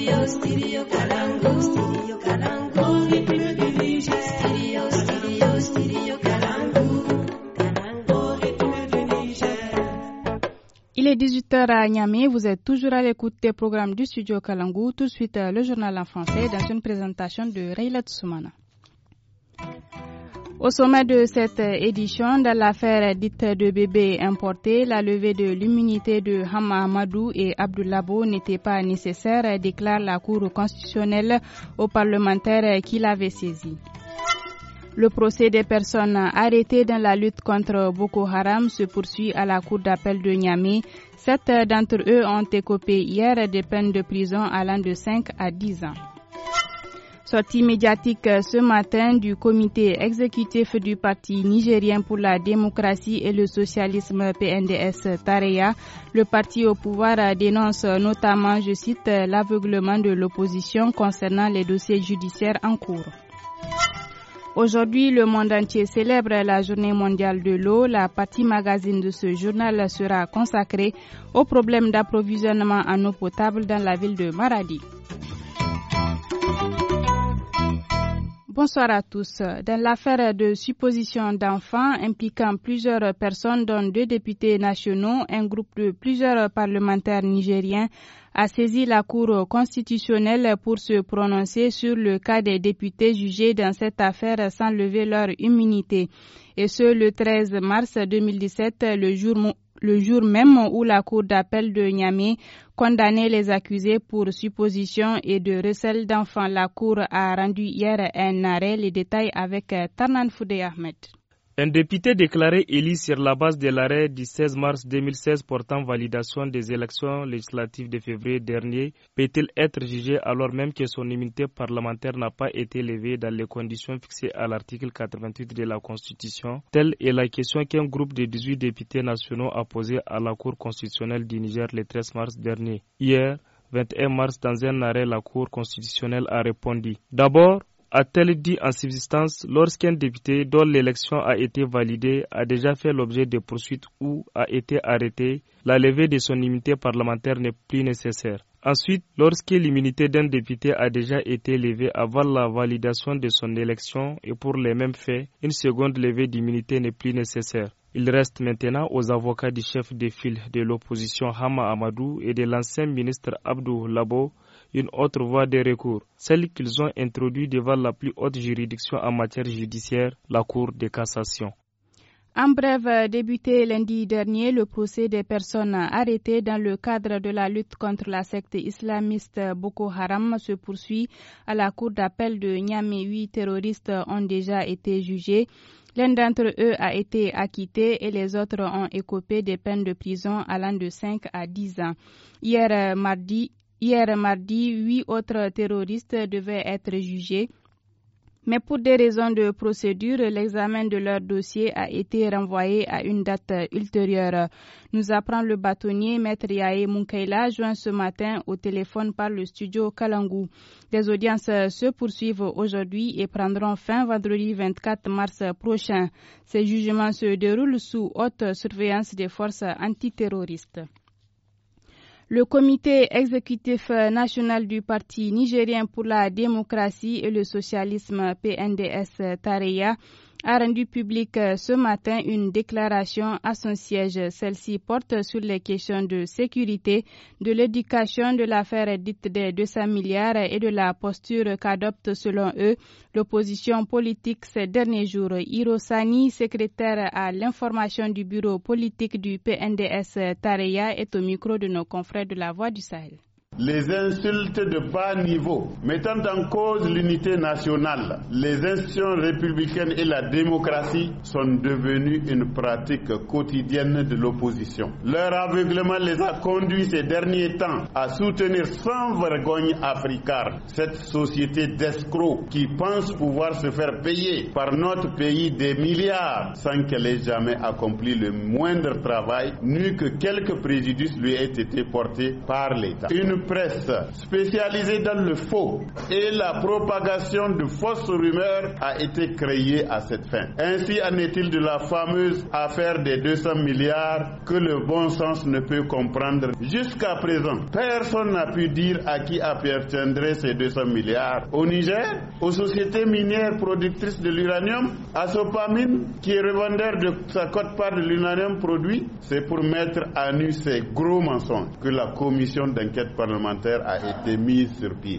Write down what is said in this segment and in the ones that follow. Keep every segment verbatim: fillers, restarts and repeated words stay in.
Studio, studio Kalangu, studio Kalangu, rythme du Niger. Studio, studio, studio Kalangu, Kalangu, rythme du Niger. Il est dix-huit heures à Niamey, vous êtes toujours à l'écoute des programmes du studio Kalangu. Tout de suite, le journal en français dans une présentation de Rayla Tsoumana. Au sommet de cette édition, dans l'affaire dite de bébés importés, la levée de l'immunité de Hama Amadou et Abdoulabo n'était pas nécessaire, déclare la Cour constitutionnelle aux parlementaires qui l'avaient saisi. Le procès des personnes arrêtées dans la lutte contre Boko Haram se poursuit à la Cour d'appel de Niamey. Sept d'entre eux ont écopé hier des peines de prison allant de cinq à dix ans. Sortie médiatique ce matin du comité exécutif du Parti nigérien pour la démocratie et le socialisme P N D S Tareya. Le parti au pouvoir dénonce notamment, je cite, l'aveuglement de l'opposition concernant les dossiers judiciaires en cours. Aujourd'hui, le monde entier célèbre la journée mondiale de l'eau. La partie magazine de ce journal sera consacrée aux problèmes d'approvisionnement en eau potable dans la ville de Maradi. Bonsoir à tous. Dans l'affaire de supposition d'enfants impliquant plusieurs personnes, dont deux députés nationaux, un groupe de plusieurs parlementaires nigériens a saisi la Cour constitutionnelle pour se prononcer sur le cas des députés jugés dans cette affaire sans lever leur immunité. Et ce, le treize mars deux mille dix-sept, le jour le jour même où la Cour d'appel de Niamey condamnait les accusés pour supposition et de recel d'enfants. La Cour a rendu hier un arrêt. Les détails avec Tarnan Foudé Ahmed. Un député déclaré élu sur la base de l'arrêt du seize mars deux mille seize portant validation des élections législatives de février dernier peut-il être jugé alors même que son immunité parlementaire n'a pas été levée dans les conditions fixées à l'article quatre-vingt-huit de la Constitution? Telle est la question qu'un groupe de dix-huit députés nationaux a posée à la Cour constitutionnelle du Niger le treize mars dernier. Hier, vingt et un mars, dans un arrêt, la Cour constitutionnelle a répondu. D'abord, a-t-elle dit en substance, lorsqu'un député dont l'élection a été validée a déjà fait l'objet de poursuites ou a été arrêté, la levée de son immunité parlementaire n'est plus nécessaire. Ensuite, lorsque l'immunité d'un député a déjà été levée avant la validation de son élection et pour les mêmes faits, une seconde levée d'immunité n'est plus nécessaire. Il reste maintenant aux avocats du chef de file de l'opposition Hama Amadou et de l'ancien ministre Abdou Labo une autre voie de recours, celle qu'ils ont introduite devant la plus haute juridiction en matière judiciaire, la Cour de cassation. En bref, débuté lundi dernier, le procès des personnes arrêtées dans le cadre de la lutte contre la secte islamiste Boko Haram se poursuit à la Cour d'appel de Niamey. Huit terroristes ont déjà été jugés. L'un d'entre eux a été acquitté et les autres ont écopé des peines de prison allant de cinq à dix ans. Hier mardi, Hier mardi, huit autres terroristes devaient être jugés, mais pour des raisons de procédure, l'examen de leur dossier a été renvoyé à une date ultérieure. Nous apprend le bâtonnier Maître Yaé Munkaila, joint ce matin au téléphone par le studio Kalangu. Les audiences se poursuivent aujourd'hui et prendront fin vendredi vingt-quatre mars prochain. Ces jugements se déroulent sous haute surveillance des forces antiterroristes. Le comité exécutif national du Parti nigérien pour la démocratie et le socialisme P N D S Tareya a rendu public ce matin une déclaration à son siège. Celle-ci porte sur les questions de sécurité, de l'éducation, de l'affaire dite des deux cents milliards et de la posture qu'adopte selon eux l'opposition politique ces derniers jours. Hiro Sani, secrétaire à l'information du bureau politique du P N D S Tareya, est au micro de nos confrères de la Voix du Sahel. Les insultes de bas niveau mettant en cause l'unité nationale, les institutions républicaines et la démocratie sont devenues une pratique quotidienne de l'opposition. Leur aveuglement les a conduits ces derniers temps à soutenir sans vergogne Africar, cette société d'escrocs qui pense pouvoir se faire payer par notre pays des milliards sans qu'elle ait jamais accompli le moindre travail, ni que quelque préjudice lui ait été porté par l'État. Une une presse spécialisée dans le faux et la propagation de fausses rumeurs a été créée à cette fin. Ainsi en est-il de la fameuse affaire des deux cents milliards que le bon sens ne peut comprendre. Jusqu'à présent, personne n'a pu dire à qui appartiendraient ces deux cents milliards. Au Niger, aux sociétés minières productrices de l'uranium, à Sopamine, qui est revendeur de sa quote-part de l'uranium produit, c'est pour mettre à nu ces gros mensonges que la commission d'enquête parlementaire a été mise sur pied.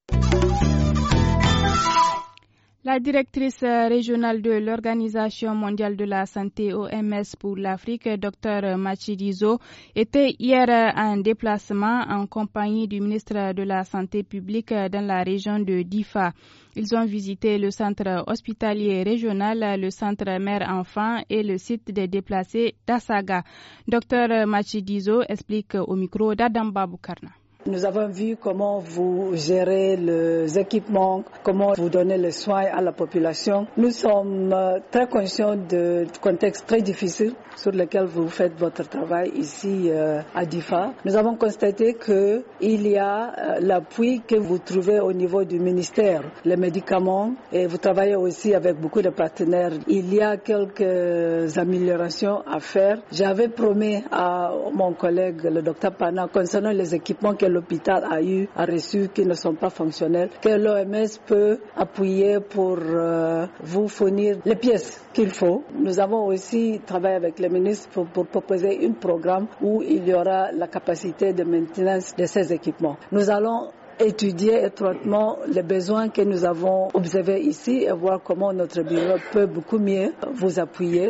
La directrice régionale de l'Organisation mondiale de la santé O M S pour l'Afrique, Dr Matshidiso, était hier en déplacement en compagnie du ministre de la Santé publique dans la région de Difa. Ils ont visité le centre hospitalier régional, le centre mère-enfant et le site des déplacés d'Assaga. Dr Matshidiso explique au micro d'Adamba Boukarna. Nous avons vu comment vous gérez les équipements, comment vous donnez les soins à la population. Nous sommes très conscients du contexte très difficile sur lequel vous faites votre travail ici euh, à Difa. Nous avons constaté qu'il y a euh, l'appui que vous trouvez au niveau du ministère, les médicaments, et vous travaillez aussi avec beaucoup de partenaires. Il y a quelques améliorations à faire. J'avais promis à mon collègue, le docteur Pana, concernant les équipements que l'hôpital a eu, a reçu, qui ne sont pas fonctionnels, que l'O M S peut appuyer pour euh, vous fournir les pièces qu'il faut. Nous avons aussi travaillé avec les ministres pour, pour proposer un programme où il y aura la capacité de maintenance de ces équipements. Nous allons étudier étroitement les besoins que nous avons observés ici et voir comment notre bureau peut beaucoup mieux vous appuyer.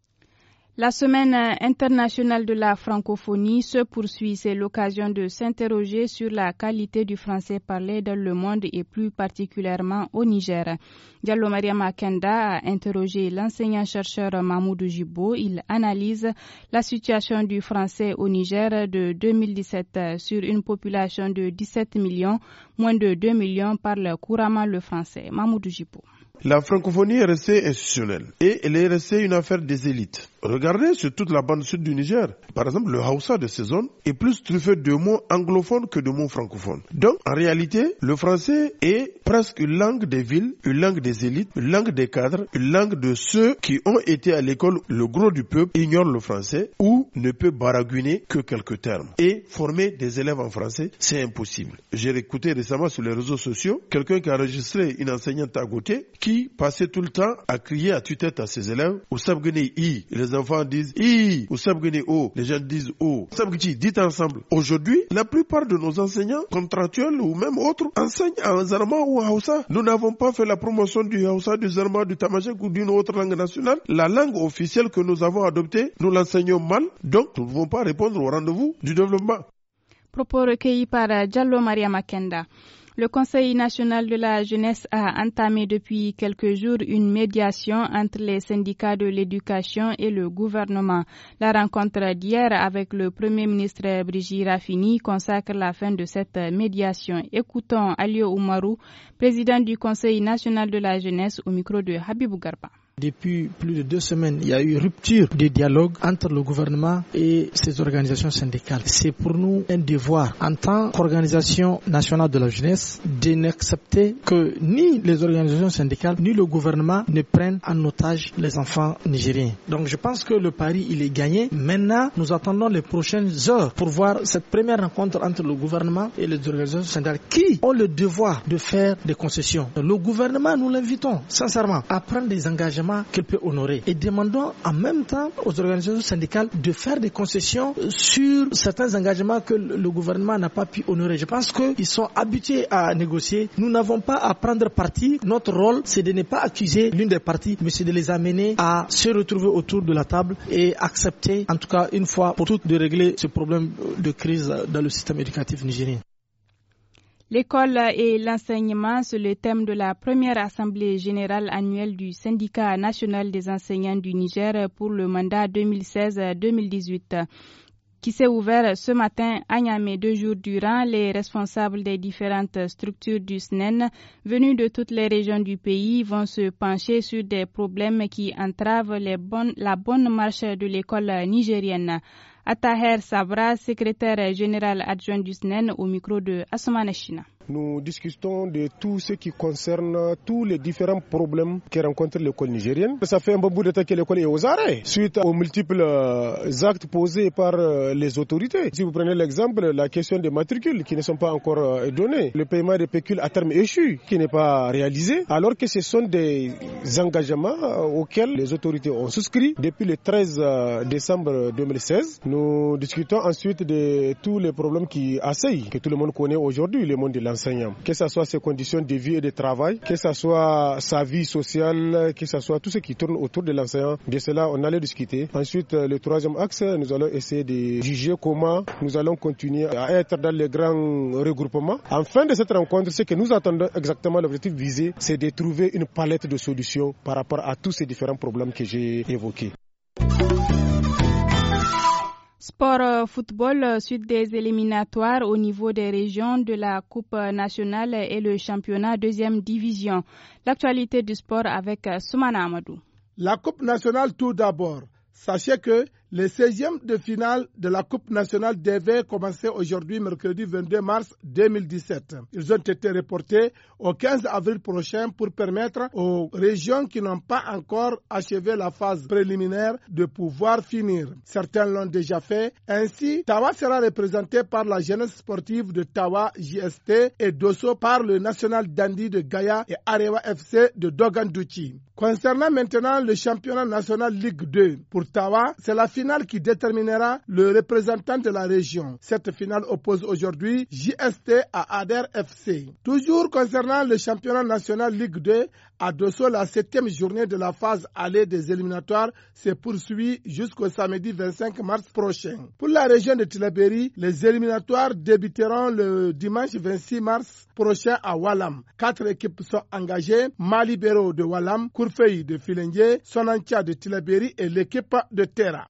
La semaine internationale de la francophonie se poursuit. C'est l'occasion de s'interroger sur la qualité du français parlé dans le monde et plus particulièrement au Niger. Diallo Mariama Kenda a interrogé l'enseignant-chercheur Mahmoudou Jibo. Il analyse la situation du français au Niger de deux mille dix-sept sur une population de dix-sept millions. Moins de deux millions parlent couramment le français. Mahmoudou Jibo. La francophonie est restée institutionnelle et elle est restée une affaire des élites. Regardez sur toute la bande sud du Niger. Par exemple, le Hausa de ces zones est plus truffé de mots anglophones que de mots francophones. Donc, en réalité, le français est presque une langue des villes, une langue des élites, une langue des cadres, une langue de ceux qui ont été à l'école. Le gros du peuple ignore le français ou ne peut baragouiner que quelques termes. Et former des élèves en français, c'est impossible. J'ai écouté récemment sur les réseaux sociaux quelqu'un qui a enregistré une enseignante à côté qui passait tout le temps à crier à tue-tête à ses élèves. Ousabgene I, les enfants disent I, Ousabgene O, les gens disent O. Ousabgene, dites ensemble. Aujourd'hui, la plupart de nos enseignants contractuels ou même autres enseignent en Zarma ou en Hausa. Nous n'avons pas fait la promotion du Hausa, du Zarma, du Tamashek ou d'une autre langue nationale. La langue officielle que nous avons adoptée, nous l'enseignons mal, donc nous ne pouvons pas répondre au rendez-vous du développement. Propos recueillis par Diallo Maria Makenda. Le Conseil national de la jeunesse a entamé depuis quelques jours une médiation entre les syndicats de l'éducation et le gouvernement. La rencontre d'hier avec le Premier ministre Brigitte Rafini consacre la fin de cette médiation. Écoutons Alio Oumarou, président du Conseil national de la jeunesse, au micro de Habibou Garba. Depuis plus de deux semaines, il y a eu rupture de dialogue entre le gouvernement et ses organisations syndicales. C'est pour nous un devoir, en tant qu'organisation nationale de la jeunesse, de n'accepter que ni les organisations syndicales ni le gouvernement ne prennent en otage les enfants nigériens. Donc je pense que le pari, il est gagné. Maintenant, nous attendons les prochaines heures pour voir cette première rencontre entre le gouvernement et les organisations syndicales qui ont le devoir de faire des concessions. Le gouvernement, nous l'invitons sincèrement à prendre des engagements qu'elle peut honorer. Et demandons en même temps aux organisations syndicales de faire des concessions sur certains engagements que le gouvernement n'a pas pu honorer. Je pense qu'ils sont habitués à négocier. Nous n'avons pas à prendre parti. Notre rôle, c'est de ne pas accuser l'une des parties, mais c'est de les amener à se retrouver autour de la table et accepter, en tout cas une fois pour toutes, de régler ce problème de crise dans le système éducatif nigérien. L'école et l'enseignement, c'est le thème de la première assemblée générale annuelle du syndicat national des enseignants du Niger pour le mandat deux mille seize deux mille dix-huit. Qui s'est ouvert ce matin à Niamey. Deux jours durant, les responsables des différentes structures du S N E N venus de toutes les régions du pays vont se pencher sur des problèmes qui entravent les bonnes, la bonne marche de l'école nigérienne. Attaher Sabra, secrétaire général adjoint du S N E N, au micro de Assoumana China. Nous discutons de tout ce qui concerne tous les différents problèmes que rencontre l'école nigérienne. Ça fait un bon bout de temps que l'école est aux arrêts suite aux multiples actes posés par les autorités. Si vous prenez l'exemple, la question des matricules qui ne sont pas encore donnés, le paiement des pécules à terme échu qui n'est pas réalisé, alors que ce sont des engagements auxquels les autorités ont souscrit depuis le treize décembre deux mille seize. Nous discutons ensuite de tous les problèmes qui assaillent, que tout le monde connaît aujourd'hui, le monde de l'enseignant. Que ce soit ses conditions de vie et de travail, que ce soit sa vie sociale, que ce soit tout ce qui tourne autour de l'enseignant. De cela, on allait discuter. Ensuite, le troisième axe, nous allons essayer de juger comment nous allons continuer à être dans les grands regroupements. En fin de cette rencontre, ce que nous attendons exactement, l'objectif visé, c'est de trouver une palette de solutions par rapport à tous ces différents problèmes que j'ai évoqués. Sport football, suite des éliminatoires au niveau des régions de la Coupe nationale et le championnat deuxième division. L'actualité du sport avec Soumana Amadou. La Coupe nationale tout d'abord. Sachez que les seizièmes de finale de la Coupe nationale devaient commencer aujourd'hui, mercredi vingt-deux mars deux mille dix-sept. Ils ont été reportés au quinze avril prochain pour permettre aux régions qui n'ont pas encore achevé la phase préliminaire de pouvoir finir. Certains l'ont déjà fait. Ainsi, Tawa sera représenté par la jeunesse sportive de Tawa J S T et Dosso par le National Dandi de Gaïa et Arewa F C de Dogandouchi. Concernant maintenant le championnat national Ligue deux, pour Tawa, c'est la finale qui déterminera le représentant de la région. Cette finale oppose aujourd'hui J S T à Ader F C. Toujours concernant le championnat national Ligue deux, à Dosso, la septième journée de la phase allée des éliminatoires se poursuit jusqu'au samedi vingt-cinq mars prochain. Pour la région de Tillabéri, les éliminatoires débuteront le dimanche vingt-six mars prochain à Walam. Quatre équipes sont engagées: Malibero de Walam, Kourfei de Filengue, Sonantia de Tillabéri et l'équipe de Terra.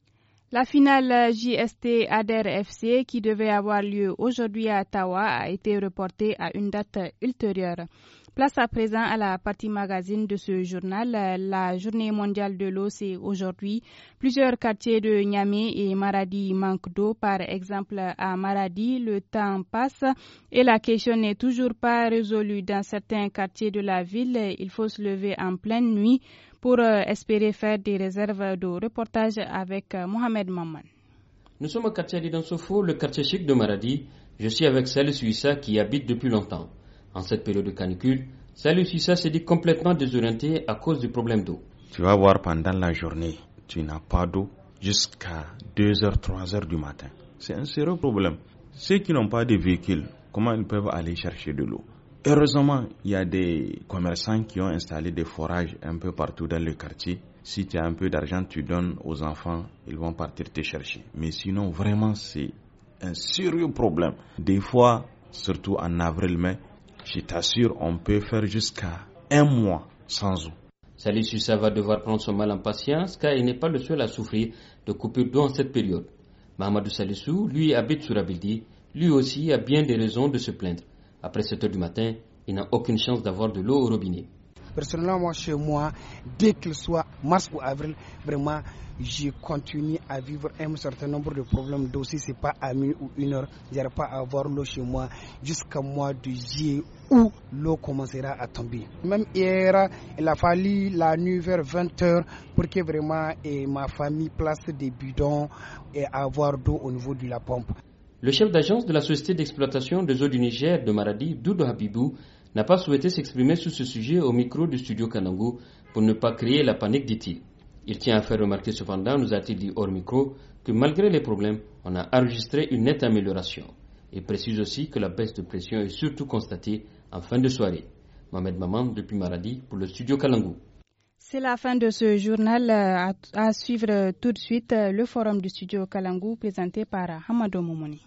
La finale J S T Ader F C qui devait avoir lieu aujourd'hui à Tawa a été reportée à une date ultérieure. Place à présent à la partie magazine de ce journal. La journée mondiale de l'eau, c'est aujourd'hui. Plusieurs quartiers de Niamey et Maradi manquent d'eau. Par exemple, à Maradi, le temps passe et la question n'est toujours pas résolue. Dans certains quartiers de la ville, il faut se lever en pleine nuit pour espérer faire des réserves d'eau. Reportage avec Mohamed Maman. Nous sommes au quartier d'Idansofo, le quartier chic de Maradi. Je suis avec Salih Suissa qui y habite depuis longtemps. En cette période de canicule, Salih Suissa s'est dit complètement désorienté à cause du problème d'eau. Tu vas voir pendant la journée, tu n'as pas d'eau jusqu'à deux heures, trois heures du matin. C'est un sérieux problème. Ceux qui n'ont pas de véhicule, comment ils peuvent aller chercher de l'eau? Heureusement, il y a des commerçants qui ont installé des forages un peu partout dans le quartier. Si tu as un peu d'argent, tu donnes aux enfants, ils vont partir te chercher. Mais sinon, vraiment, c'est un sérieux problème. Des fois, surtout en avril-mai, je t'assure, on peut faire jusqu'à un mois sans eau. Salih Suissa va devoir prendre son mal en patience car il n'est pas le seul à souffrir de coupures d'eau en cette période. Mahamadou Salissou, lui, habite sur Abildi. Lui aussi a bien des raisons de se plaindre. Après sept heures du matin, il n'a aucune chance d'avoir de l'eau au robinet. Personnellement, moi, chez moi, dès qu'il soit mars ou avril, vraiment, je continue à vivre un certain nombre de problèmes d'eau. Si ce n'est pas à minuit ou une heure, je n'arrive pas à avoir l'eau chez moi jusqu'à mois de juillet où l'eau commencera à tomber. Même hier, il a fallu la nuit vers vingt heures pour que vraiment et ma famille place des bidons et avoir d'eau au niveau de la pompe. Le chef d'agence de la Société d'exploitation des eaux du Niger de Maradi, Doudou Habibou, n'a pas souhaité s'exprimer sur ce sujet au micro du studio Kalangu pour ne pas créer la panique, dit-il. Il tient à faire remarquer cependant, nous a-t-il dit hors micro, que malgré les problèmes, on a enregistré une nette amélioration. Il précise aussi que la baisse de pression est surtout constatée en fin de soirée. Mohamed Maman depuis Maradi pour le studio Kalangu. C'est la fin de ce journal. À, à suivre tout de suite le forum du studio Kalangu présenté par Hamadou Moumouni.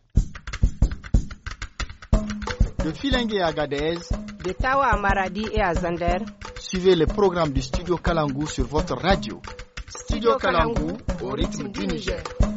De Filengue à Agadez, de Tawa à Maradi et à Zander. Suivez le programme du studio Kalangu sur votre radio. Studio Kalangu au rythme du Niger.